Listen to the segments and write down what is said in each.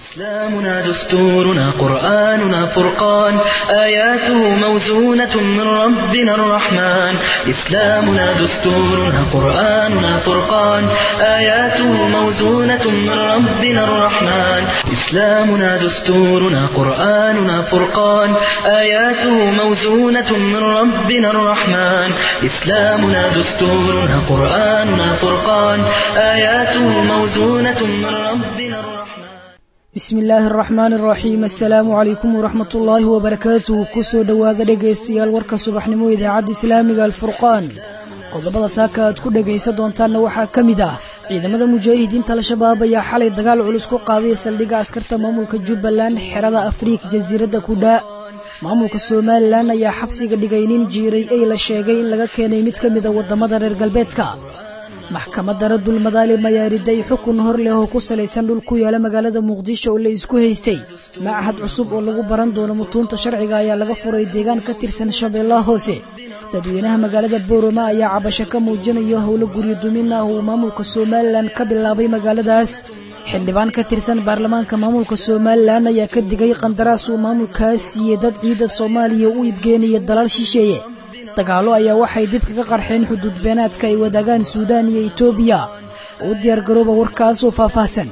إسلامنا دستورنا قرآننا فرقان آياته موزونة من ربنا الرحمن إسلامنا دستورنا قرآننا فرقان آياته موزونة من ربنا الرحمن إسلامنا دستورنا قرآننا فرقان آياته موزونة من ربنا الرحمن إسلامنا دستورنا قرآننا فرقان آياته موزونة من ربنا الرحمن بسم الله الرحمن الرحيم السلام عليكم ورحمة الله وبركاته كسو دواذا dhegeystayaal warka subaxnimo idaacada islaamiga alfurqaan qodobada saaka aad ku dhageysan doontaan waxa kamid ah ciidamada mujaahidiinta al-shabaab ayaa xalay dagaal culus ku qaaday saldhigga askarta maamulka Jubbaland xerada Afrika jasiiradda Kuda maamulka Soomaaliland ayaa xabsiga dhigay nin jiiray ay la sheegay in laga keenay mid kamid ah wadamada reer galbeedka maxkamadda Raddul Madaalim ayaa riday xukun hor leh oo ku saleysan dhul ku yaala magaalada Muqdisho oo la isku haystay macahad cusub oo lagu baran doono mutuunta sharciga ayaa laga furay deegaan ka tirsan Shabeellaha Hoose dadweynaha magaalada Boorama ayaa cabasho ka muujinaya howlo guryo dumin ah oo maamulka Soomaaliland ka bilaabay magaaladaas xildhibaan ka tirsan baarlamaanka maamulka Soomaaliland ayaa ka digay qandaraas uu maamulkaas siiyay dad ciida Soomaaliya u iibgeynaya dalal shisheeye dagaalo ayaa waxay dib kaga qarxeen xuduud beenaadka ay wadaagaan Suudaan iyo Itoobiya oo diyaar garooba warkaas oo faahfaahsan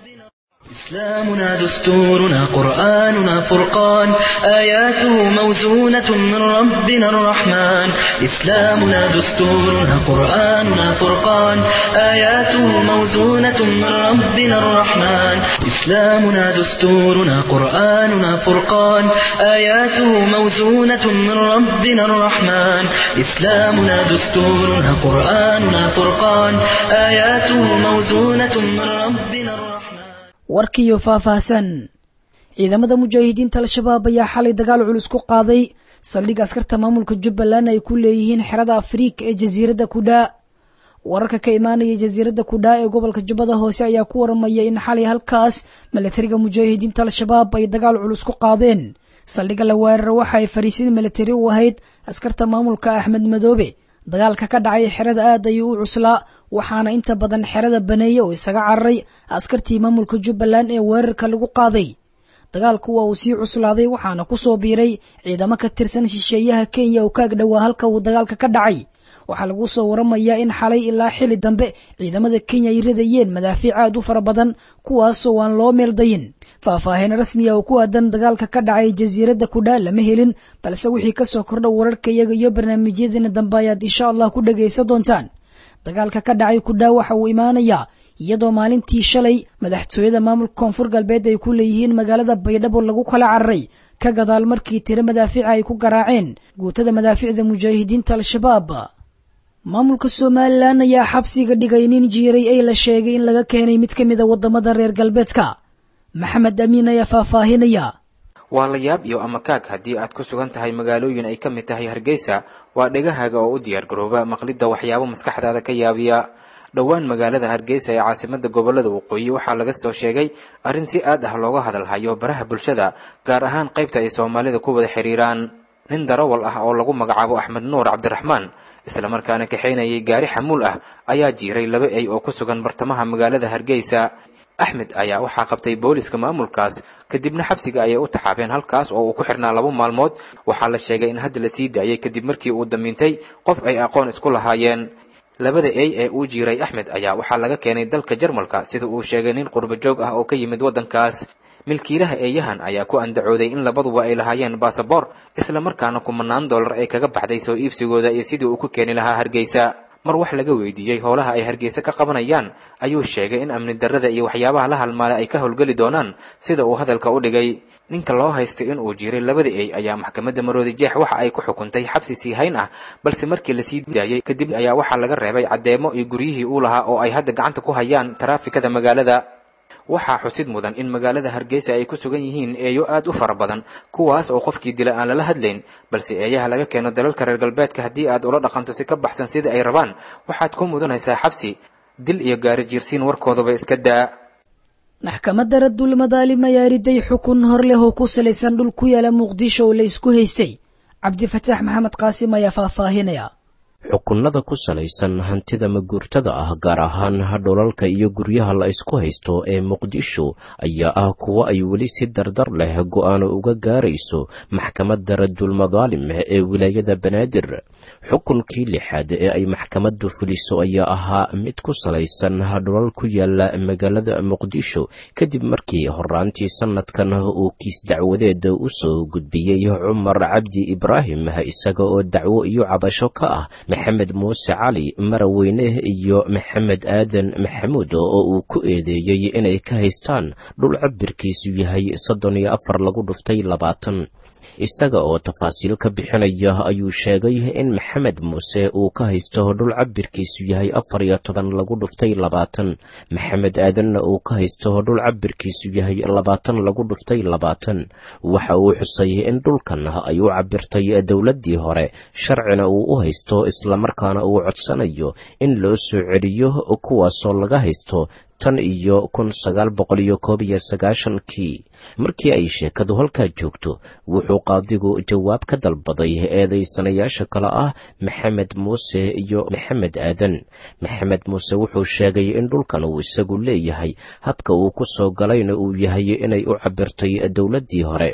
إسلامنا دستورنا قرآننا فرقان آياته موزونة من ربنا الرحمن إسلامنا دستورنا قرآننا فرقان آياته موزونة من ربنا الرحمن إسلامنا دستورنا قرآننا فرقان آياته موزونة من ربنا الرحمن إسلامنا دستورنا قرآننا فرقان آياته موزونة من ربنا الرحمن warkiyo faahfaahsan ciidamada mujaahidiinta al-shabaab ayaa xalay dagaal culus ku qaaday saldhigga askarta maamulka Jubbaland ay ku leeyihiin xerada Afrika ee jasiiradda Kuda wararka ka imaanaya jasiiradda Kuda ee gobolka Jubbada Hoose ayaa ku waramaya in xalay halkaas militariga mujaahidiinta al-shabaab ay dagaal culus ku qaadeen saldhigga la weeraray waxa ay fariisin militari u ahayd askarta maamulka Axmed Madoobe dagaalka ka dhacay xerada aad ayuu u cuslaa waxaana inta badan xerada baneeyay oo isaga cararay askartii maamulka Jubbaland ee weerarka lagu qaaday dagaalku waa uu sii cuslaaday waxaana ku soo biiray ciidamo ka tirsan shisheeyaha Kenya oo ka agdhawaa halka uu dagaalka ka dhacay waxa lagu soo waramayaa in xalay ilaa xili dambe ciidamada Kenya ay ridayeen madaafiic aad u fara badan kuwaas oo aan loo meel dayin faahfaahin rasmi ah oo ku aadan dagaalka ka dhacay jasiiradda Kuda lama helin balse wixii ka soo kordha wararka iyaga iyo barnaamijyadeena dambe ayaad insha Allah ku dhageysan doontaan dagaalka ka dhacay Kuda waxa uu imaanayaa iyadoo maalintii shalay madaxtooyada maamulka Koonfur Galbeed ay ku leeyihiin magaalada Baydhabo lagu kala cararay ka gadaal markii tiro madaafiic ay ku garaaceen guutada madaafiicda mujaahidiinta al-shabaab maamulka Soomaaliland ayaa xabsiga dhigay nin jiiray ay la sheegay in laga keenay mid kamid ah wadamada reer galbeedka maxamed amiin ayaa faahfaahinaya waa la yaab iyo amakaag haddii aad ku sugan tahay magaalooyin ay ka mid tahay Hargeysa waa dhagahaaga oo u diyaar garooba maqlidda waxyaabo maskaxdaada ka yaabiya dhawaan magaalada Hargeysa ee caasimadda gobolada waqooyi waxaa laga soo sheegay arrin si aad ah looga hadalhayo baraha bulshada gaar ahaan qaybta ay Soomaalida ku wada xiriiraan nin darawal ah oo lagu magacaabo Axmed Nuur Cabdiraxmaan isla markaana kaxeynayay gaari xamuul ah ayaa jiiray laba ay oo ku sugan bartamaha magaalada Hargeysa Axmed ayaa waxaa qabtay booliska maamulkaas kadibna xabsiga ayay u taxaabeen halkaas oo uu ku xirnaa 2 maalmood waxaa la sheegay in hadda la sii daayay kadib markii uu damiintay qof ay aqoon isku lahaayeen labada ay ee uu jiiray Axmed ayaa waxaa laga keenay dalka Jarmalka sida uu sheegay nin qurba joog ah oo ka yimid wadankaas milkiilaha eeyahan ayaa ku andacooday in labaduba ay lahaayeen baasaboor isla markaana $10 ay kaga baxday soo iibsigooda iyo sidii uu ku keeni lahaa Hargeysa mar wax laga weydiiyay howlaha ay Hargeysa ka qabanayaan ayuu sheegay in amni darrada iyo waxyaabaha la halmaala ay ka howlgali doonaan sida uu hadalka u dhigay ninka loo haystay in uu jiiray labada ay ayaa maxkamadda Maroodi Jeex waxa ay ku xukuntay xabsi sii hayn ah balse markii la sii daayay kadib ayaa waxa laga reebay cadeemo iyo guriyihii uu lahaa oo ay hadda gacanta ku hayaan taraafikada magaalada waxaa xusid mudan in magaalada Hargeysa ay ku sugan yihiin eeyo aad u fara badan kuwaas oo qofkii dila aan la hadlayn balse eeyaha laga keeno dalalka reer galbeedka haddii aad ula dhaqanto si ka baxsan sida ay rabaan waxaad ku mudanaysaa xabsi dil iyo gaari jiirsiin warkoodaba iska daa maxkamadda Raddul Madaalim ayaa riday xukun hor leh oo ku saleysan dhul ku yaala Muqdisho oo la isku haystay Cabdi Fataax Maxamed Qaasim ayaa faahfaahinaya xukunnada ku salaysan hantida maguurtada ah gaar ahaan dholalka iyo guryaha la isku haysto ee muqdisho ayaa ah kuwo ay weli si dardar leh go'aano uga gaarayso maxkamadda radulmadaalim ee wilaayada banaadir xukunkii lixaad ee ay maxkamaddu fuliso ayaa ahaa mid ku salaysan dholal ku yaala magaalada muqdisho kadib markii horaantii sanadkan uu kiis dacwadeed u soo gudbiyey cumar cabdi ibraahim isaga oo dacwo iyo cabasho ka ah maxamed muuse cali maraweyne iyo maxamed aadan maxamuud oo uu ku eedeeyey inay ka haystaan dhul cabirkiisu yahay 34 isaga oo tafaasiil ka bixinaya ayuu sheegay in maxamed muuse uu ka haysto dhul cabirkiisu yahay 14 maxamed aadanna uu ka haysto dhul cabirkiisu yahay 20 waxa uu xusay in dhulkan ay u cabirtay dowladdii hore sharcina uu u haysto islamarkaana uu codsanayo in loo soo celiyo kuwaasoo laga haysto tan iyo 1991kii markii ay sheekadu halkaa joogto wuxuu qaadigu jawaab ka dalbaday eedaysanayaasha kale ah maxamed muuse iyo maxamed aadan maxamed muuse wuxuu sheegay in dhulkan uu isagu leeyahay habka uu ku soo galayna uu yahay inay u cabirtay dowladdii hore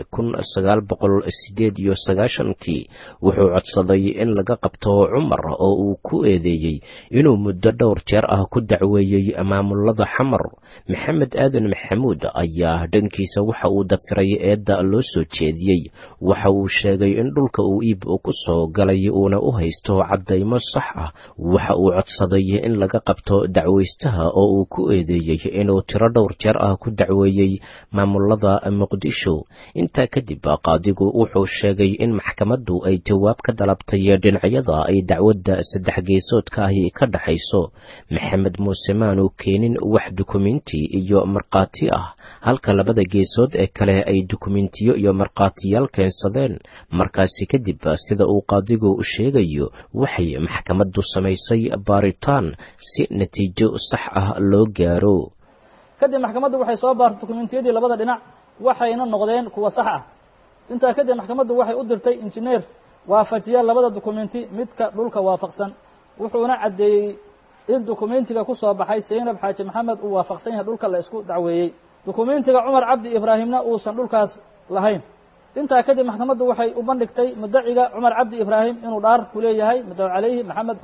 1998kii wuxuu codsaday in laga qabto cumar oo uu ku eedeeyey inuu muddo dhowr jeer ah ku dacweeyey maamulada xamar maxamed aadan maxamuud ayaa dhankiisa waxa uu dafiray eedda loo soo jeediyey waxa uu sheegay in dhulka uu iib ku soo galay uuna u haysto caddaymo sax ah waxa uu codsaday in laga qabto dacwaystaha oo uu ku eedeeyey inuu tiro dhowr jeer ah ku dacweeyey maamulada muqdisho intaa kadib qaadigu wuxuu sheegay in maxkamaddu ay jawaab ka dalabtay dhinacyada ay dacwadda saddex geesoodka ahi ka dhaxayso maxamed muuse maanu keenin wax dukumenti iyo markhaati ah halka labada geesood ee kale ay dukumentiyo iyo markhaatiyaal keensadeen markaasi kadib sida uu qaadigu sheegayo waxay maxkamaddu samaysay baaritaan si natiijo sax ah loo gaaro kadib maxkamaddu waxay soo baartay dukumentiyadii labada dhinac waxayna noqdeen kuwa sax ah intaa kadib maxkamaddu waxay u dirtay injineer waafajiya labada dukumenti midka dhulka waafaqsan wuxuuna caddeeyey in dukumentiga ku soo baxay Seynab Xaaji Maxamed uu waafaqsan yahay dhulka la isku dacweeyey dukumentiga Cumar Cabdi Ibraahimna uusan dhulkaas lahayn intaa kadib maxkamaddu waxay u bandhigtay muddaciga Cumar Cabdi Ibraahim inuu dhaar ku leeyahay muddaci calayhi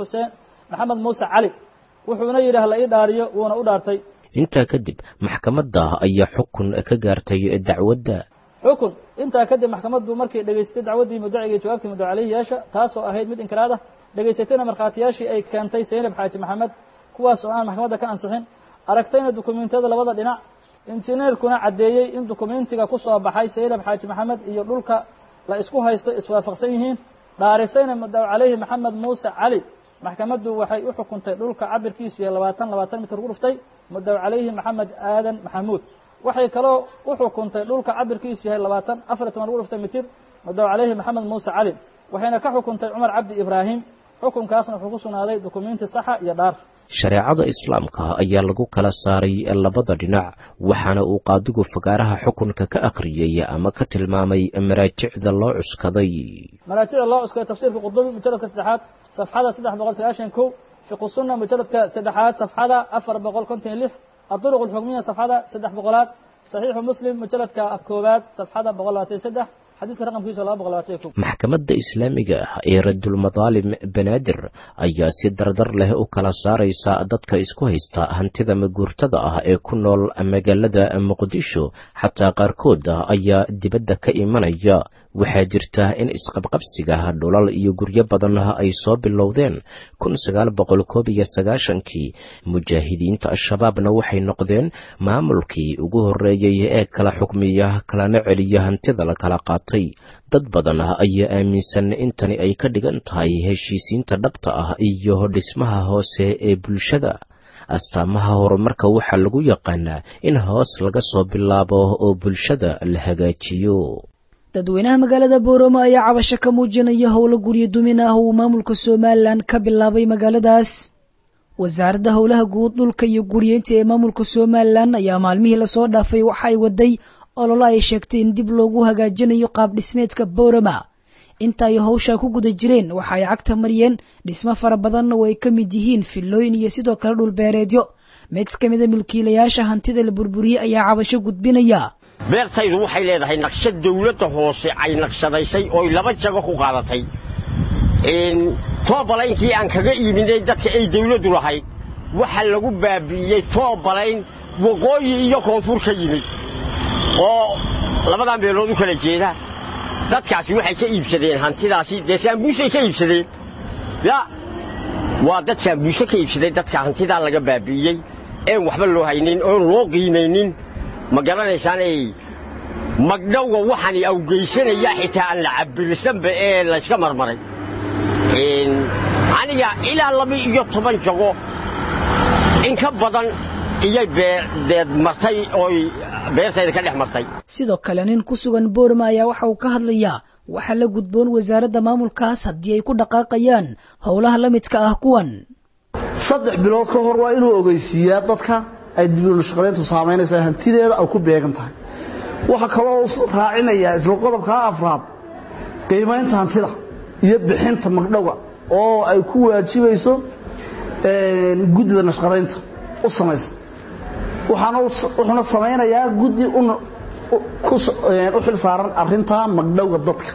maxamed muuse cali wuxuuna yidhaah la ii dhaariyo wuuna u dhaartay intaa kadib maxkamadda ayaa xukun ka gaartay dacwadda intaa kadib maxkamaddu markay dhageystay dacwaddii muddaciga jawaabtii muddaci calayhi yeesha taasoo ahayd mid inkiraad ah dhageysatayna markhaatiyaashii ay keentay Seynab Xaaji Maxamed kuwaas oo aan maxkamadda ka ansixin aragtayna dukumentiyada labada dhinac injineerkuna caddeeyey in dukumentiga ku soo baxay Seynab Xaaji Maxamed iyo dhulka la isku haysto iswaafaqsan yihiin dhaarisayna muddaci calayhi maxamed muuse cali maxkamaddu waxay u xukuntay dhulka cabirkiisu yahay 20 mitir ku dhuftay muddaci calayhi maxamed aadan maxamuud waxay kaloo u xukuntay dhulka cabirkiisu yahay 24 ku dhuftay mitir muddaci calayhi maxamed muuse cali waxayna ka xukuntay Cumar Cabdi Ibraahim xukunkaasna wuxuu ku sugnaaday dukumenti saxa iyo dhaar shareecada islaamka ayaa lagu kala saaray labada dhinac waxaana uu qaadigu fagaaraha xukunka ka akhriyay ama ka tilmaamay maraajicda loo cuskaday tafsiirka Qurdubi mujalladka 3 safxada 391 fiqh sunna mujalladka 3 safxada 456 الطرق الحكمية صفحة 300 صحيح مسلم مجلدك 1 صفحة 123 maxkamadda islaamiga ah ee radulmadaalim banaadir ayaa si dardar leh u kala saaraysa dadka isku haysta hantida maguurtada ah ee ku nool magaalada muqdisho xataa qaarkood ayaa dibadda ka imanaya waxaa jirta in isqabqabsiga dhulal iyo guryo badan ay soo bilowdeen 1991kii mujaahidiinta al-shabaabna waxay noqdeen maamulkii ugu horreeyey ee kala xukmiya kalana celiya hantida la kala qaatay dad badan ayaa aaminsan in tani ay ka dhigan tahay heshiisiinta dhabta ah iyo dhismaha hoose ee bulshada astaamaha horumarka waxaa lagu yaqaanaa in hoos laga soo bilaabo oo bulshada la hagaajiyo dadweynaha magaalada Boorama ayaa cabasho ka muujinaya howlo guryo dumin ah oo maamulka Soomaaliland ka bilaabay magaaladaas wasaaradda howlaha guud dhulka iyo guryeynta ee maamulka Soomaaliland ayaa maalmihii la soo dhaafay waxa ay waday olole ay sheegtay in dib loogu hagaajinayo qaab dhismeedka Boorama inta ay hawsha ku guda jireen waxa ay cagta mariyeen dhismo fara badan oo ay ka mid yihiin fillooyin iyo sidoo kale dhul beereedyo mid ka mid ah milkiilayaasha hantida la burburiyay ayaa cabasho gudbinaya beertaydu waxay leedahay naqshad dawladda hoose ay naqshadaysay oo laba jago ku qaadatay toobalayntii aan kaga iibinay dadka ay dawladdu lahayd waxa lagu baabi'iyay toobalayn waqooyi iyo koonfur ka yimid oo labadan beelood u kala jeeda dadkaasi waxay ka iibsadeen hantidaasi deesaanbuusay ka iibsadeen ya waa dad saambuusay ka iibsaday dadka hantidaa laga baabi'iyey ee waxba loo haynin oo loo qiimaynin ma garanaysaan ay magdhowga waxaan awgeysanaya xitaa aan la cabirsanba ee la iska marmaray aniga ilaa 12 jago in ka badan iyay beerdeed martay oo beertayda ka dhex martay sidoo kale nin ku sugan Boorama ayaa waxa uu ka hadlayaa waxa la gudboon wasaaradda maamulkaas haddii ay ku dhaqaaqayaan howlaha la midka ah kuwan 3 bilood ka hor waa inuu ogeysiiyaa dadka ay dib u shaqadeyntu saameynayso hantideeda oo ku beegan tahay waxa kale oo raacinaya isla qodobka afraad qiimaynta hantida iyo bixinta magdhowga oo ay ku waajibayso gudida nashqadeynta u sameeyay waxaana sameeynaya gudi u xil saaran arinta magdhowga dadka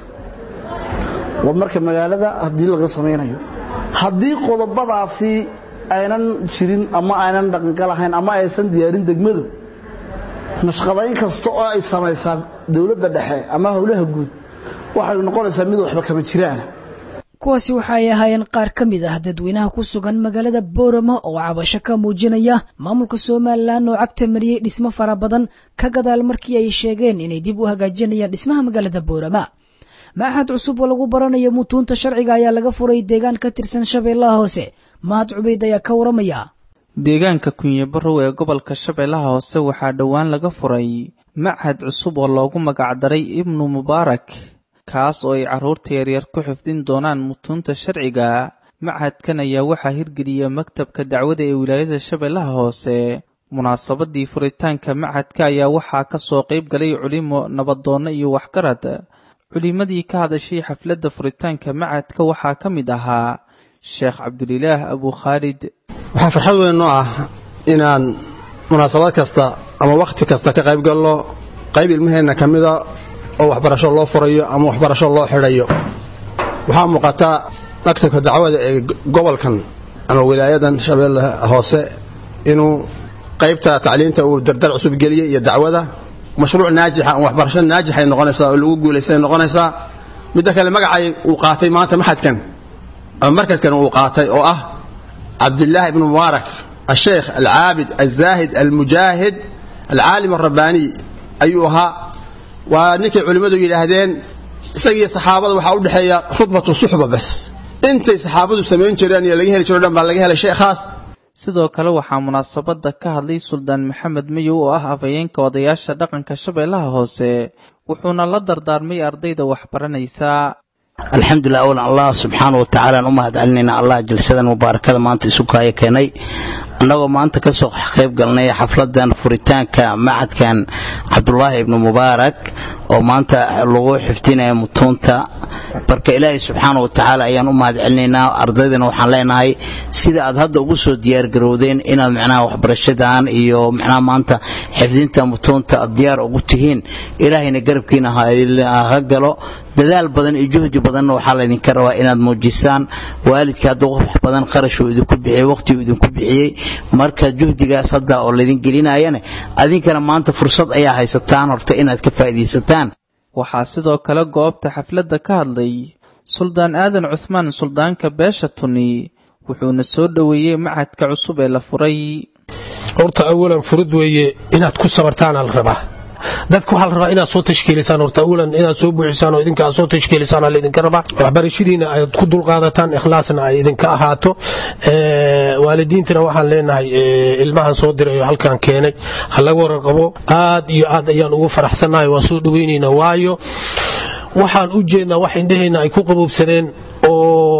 waa marka magaalada hadii laga sameynayo hadii qodobadaasi aynan jirin ama aynan dhaqan galahayn ama aysan diyaarin degmadu nashqadeyn kasta oo ay sameeysaa dawladda dhexe ama howlaha guud waxay noqonaysaa mid waxba kama jiraan kuwaasi waxay ahaayeen qaar ka mid ah dadweynaha ku sugan magaalada Boorama oo cabasho ka muujinaya maamulka Soomaaliland oo cagta mariyay dhismo fara badan ka gadaal markii ay sheegeen inay dib u hagaajinayaan dhismaha magaalada Boorama maaxad cusub oo lagu baranayo mutuunta sharciga ayaa laga furay deegaan ka tirsan Shabeellaha Hoose Mahad Cubeyd ayaa ka waramaya deegaanka Kunye Barrow ee gobolka Shabeellaha Hoose waxaa dhawaan laga furay maaxad cusub oo loogu magac daray Ibnu Mubaarak kaas oo ay carruurta yaryar ku xifdin doonaan mutuunta sharciga macadkan ayaa waxaa hirgeliyay maktabka dacwada ee wilaayada Shabeellaha Hoose munaasabadii furitaanka macadka ayaa waxaa ka soo qayb galay culimo nabadoon iyo waxgarad culimadii ka hadashay xafladda furitaanka macadka waxaa ka mid ahaa Sheekh Cabdulilaah Abu Khalid waxaa farxad weyn oo ah inaan munaasabad kasta ama waqti kasta ka qayb galno qayb ilmaheena kamida oo waxbarasho loo furayo ama waxbarasho loo xirayo waxa muuqata maktabka dacwada ee gobolkan ama wilaayadan Shabeellaha Hoose inuu qaybta tacliinta uu dardar cusub geliyay iyo dacwada mashruuc naajix ah waxbarasho naajix ay noqonaysaa oo lagu guuleystay noqonaysaa mid kale magacay uu qaatay maanta maxadkan ama markaskan uu qaatay oo ah Abdullah ibn Mubarak الشيخ العابد الزاهد المجاهد العالم الرباني أيها ونكي علماء يلاهدين سيء صحابة وحاول بحياة خطبة صحبة بس انت صحابة سمين جريان يلاقيها لشردان بلقيها لشيء خاص sidoo kale waxaa munaasabada ka hadlay Suldaan Maxamed Miyo oo ah afayeenka odayaasha dhaqanka Shabeellaha Hoose wuxuuna la dardaarmay ardayda wax baranaysa alxamdulillah awlan Allah subhanahu wa ta'ala umahad alnina Allah jalsadan mubaarakada maanta isu kaaya keenay annagoo maanta ka soo qayb galnay xafladan furitaanka macadkan Abdullah ibn Mubarak oo maanta lagu xifdinayo mutuunta barka Ilaahay subhanahu wa ta'ala ayaan umahad alnina ardaydana waxaan leenahay sida aad hadda ugu soo diyaar garowdeen inaad macnaha waxbarashadan iyo macnaha maanta xifdinta mutuunta diyaar ugu tihiin Ilaahayna garabkiina ha galo dadaal badan iyo juhdi badan waxa la idin rabaa inaad muujisaan waalidka hadda wax badan qarash uu idinku bixiyay waqti uu idinku bixiyay marka juhdigaas hadda oo la idin gelinayana adinkana maanta fursad ayaa haysataan horta inaad ka faa'iideysataan waxaa sidoo kale goobta xafladda ka hadlay Suldaan Aadan Cuthmaan Suldaanka Beesha Tuni wuxuuna soo dhaweeyay macadka cusub ee la furay horta awalan furud weeye inaad ku sabartaan al rabaa dadku waxa la rabaa inaad soo tashkiilisaan horta awlan inaad soo buuxisaan oo idinka soo tashkiilisaan la idinka rabaa waxbarashadiina ay ku dul qaadataan ikhlaasna ay idinka ahaato waalidiintana waxaan leenahay ilmahan soo diray halkan keenay hal waran qabo aad iyo aad ayaan ugu faraxsanahay waa soo dhaweynayna waayo waxaan u jeednaa wax indhaheena ay ku qaboobsadeen oo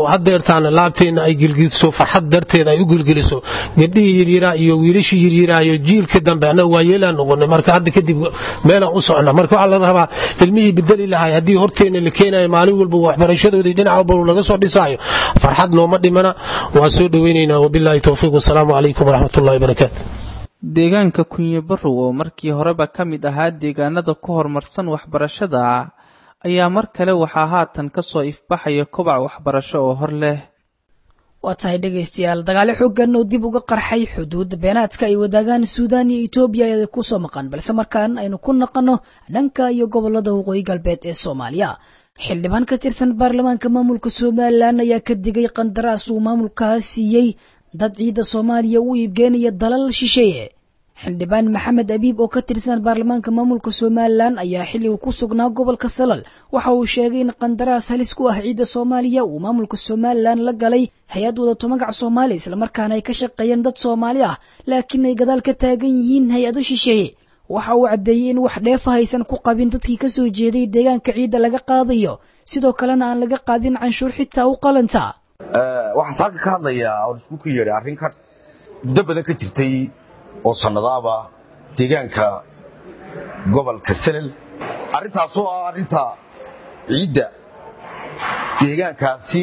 hadeertaana laabteena ay gilgiliso farxad darteeda ay u gilgiliso gabdhihii yaryaraa iyo wiilashii yaryaraa iyo jiilka dambe annaga waa yeelaan noqonay marka hadda kadib meelaan u socnaa marka waxaa la rabaa ilmihii bedeli lahay haddii horteena la keenayo maalin walba waxbarashadoodii dhinaca walba laga soo dhisaayo farxad nooma dhimana waa soo dhaweynaynaa wabilaahi towfiiq wasalaamu calaykum waraxmatullahi wabarakaatu deegaanka kunye barrow oo markii horeba ka mid ahaa deegaanada ku horumarsan waxbarashada ayaa mar kale waxaa haatan ka soo ifbaxaya kobac waxbarasho oo hor leh. waa tahay dhegaystayaal dagaalo xooggan oo dib uga qarxay xuduudda beenaadka ay wadaagaan suudaan iyo etoobiya ee ku soo maqan balse markaan aynu ku naqano dhanka iyo gobolada waqooyi galbeed ee soomaaliya. xildhibaan ka tirsan baarlamaanka maamulka somalilan ayaa ka digay qandaraas uu maamulkaas siiyey dad ciidda soomaaliya u iibgeynaya dalal shisheeye. xildhibaan maxamed abiib oo ka tirsan baarlamaanka maamulka somalilan ayaa xilligu ku sugnaa gobolka salal waxa uu sheegay in qandaraas halis ku ah ciidda soomaaliya uu maamulka somalilan la galay hay-ad wadato magac soomaali islamarkaana ay ka shaqeeyeen dad soomaali ah laakiin ay gadaal ka taagan yihiin hay-ado shisheeye. waxa uu caddeeyey in wax dheefa haysan ku qabin dadkii ka soo jeeday deegaanka ciidda laga qaadayo sidoo kalena aan laga qaadin canshuur xitaa u qalanta. waxaan saaka ka hadlayaa oo isku ku yeedhay arrinkan muddo badan ka jirtay oo sannadaaba deegaanka gobolka salal arrintaasoo ah arrinta ciidda deegaankaasi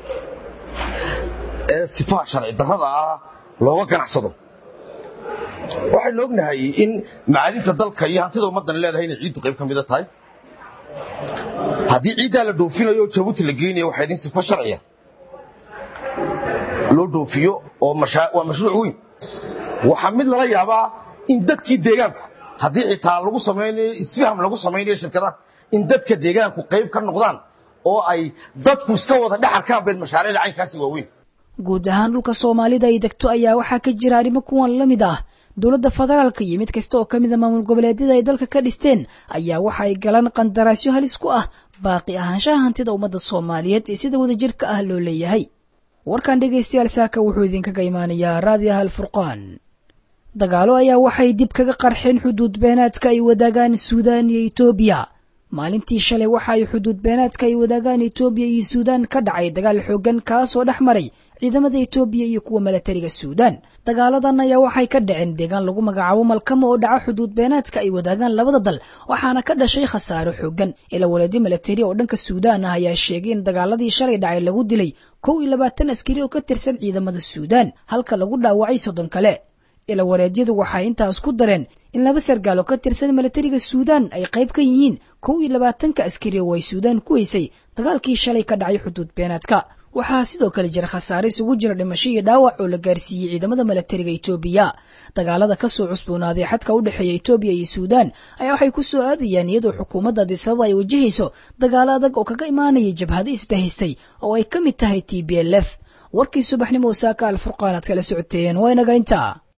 ee sifaha sharci darrada ah looga ganacsado. waxaynu ognahay in macaalimta dalka iyo hantida ummaddan leedahay inay ciiddu qayb ka mida tahay. haddii ciiddaa la dhoofinayo oo jabuuti la geynayo waxaa idin sifo sharciya loo dhoofiyo oo waa mashruuc weyn. waxaa mid lala yaabaa in dadkii deegaanku haddii xitaa lagu samaynayo isfaham lagu samaynayo shirkadaha in dadka deegaanku qayb ka noqdaan oo ay dadku iska wada dhex arkaan beed mashaariicda caynkaasi waaweyn. guud ahaan dhulka soomaalida ay degto ayaa waxaa ka jira arrimo kuwan la mid ah. dowladda federaalka iyo mid kasta oo ka mid a maamul goboleedyada ay dalka ka dhisteen ayaa waxa ay galaan qandaraasyo halis ku ah baaqi ahaanshaha hantida ummadda soomaaliyeed ee sida wadajirka ah loo leeyahay. warkan dhegaystayaal saaka wuxuu idinkaga imaanayaa raadiyaha alfurqaan. dagaalo ayaa waxay dib kaga qarxeen xuduud beenaadka ay wadaagaan suudaan iyo etoobiya. maalintii shalay waxa ay xuduud beenaadka ay wadaagaan etoobiya iyo suudaan ka dhacay dagaal xooggan kaasoo dhex maray ciidamada etoobiya iyo kuwa milatariga suudaan. dagaaladan ayaa waxay ka dhaceen deegaan lagu magacaabo malkamo oo dhaca xuduud beenaadka ay wadaagaan labada dal waxaana ka dhashay khasaaro xooggan. ila walaadi milatari oo dhanka suudaan ah ayaa sheegay in dagaaladii shalay dhacay lagu dilay 21 askari oo ka tirsan ciidamada suudaan halka lagu dhaawacay 30 kale. ila wareedyadu waxay intaas ku dareen in laba sargaal oo ka tirsan milatariga suudaan ay qayb ka yihiin 21 askari oo ay suudaan ku haysay dagaalkii shalay ka dhacay xuduud beenaadka. waxaa sidoo kale jira khasaare isugu jira dhimasho iyo dhaawac oo la gaarsiiyey ciidamada milatariga etoobiya. dagaalada ka soo cusboonaaday xadka u dhexeeya etoobiya iyo suudaan ayaa waxay ku soo aadayaan iyadoo xukuumadda Addis Ababa ay wajahayso dagaalo adag oo kaga imaanaya jabhado isbahaystay oo ay ka mid tahay TPLF. warkii subaxnimo saaka alfurqaan aad kala socoteen waa inaga intaa.